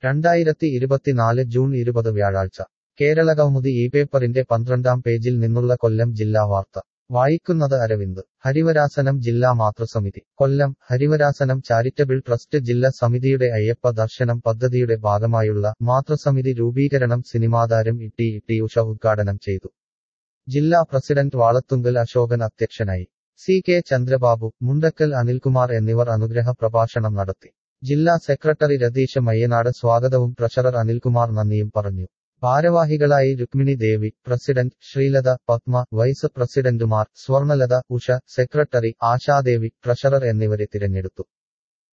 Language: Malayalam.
2024 ജൂൺ 20 വ്യാഴാഴ്ച കേരളകൗമുദി ഈ പേപ്പറിന്റെ 12-ാം പേജിൽ നിന്നുള്ള കൊല്ലം ജില്ലാ വാർത്ത വായിക്കുന്നത് അരവിന്ദ്. ഹരിവരാസനം ജില്ലാ മാതൃസമിതി കൊല്ലം. ഹരിവരാസനം ചാരിറ്റബിൾ ട്രസ്റ്റ് ജില്ലാ സമിതിയുടെ അയ്യപ്പ ദർശനം പദ്ധതിയുടെ ഭാഗമായുള്ള മാതൃസമിതി രൂപീകരണം സിനിമാതാരം ഇട്ടി ഉഷ ഉദ്ഘാടനം ചെയ്തു. ജില്ലാ പ്രസിഡന്റ് വാളത്തുങ്കൽ അശോകൻ അധ്യക്ഷനായി. സി കെ ചന്ദ്രബാബു, മുണ്ടക്കൽ അനിൽകുമാർ എന്നിവർ അനുഗ്രഹ പ്രഭാഷണം നടത്തി. ജില്ലാ സെക്രട്ടറി രതീശ മയ്യനാട് സ്വാഗതവും ട്രഷറർ അനിൽകുമാർ നന്ദിയും പറഞ്ഞു. ഭാരവാഹികളായി രുക്മിണി ദേവി, പ്രസിഡന്റ് ശ്രീലത, പത്മ, വൈസ് പ്രസിഡന്റുമാർ സ്വർണലത, ഉഷ, സെക്രട്ടറി ആശാദേവി, ട്രഷറർ എന്നിവരെ തിരഞ്ഞെടുത്തു.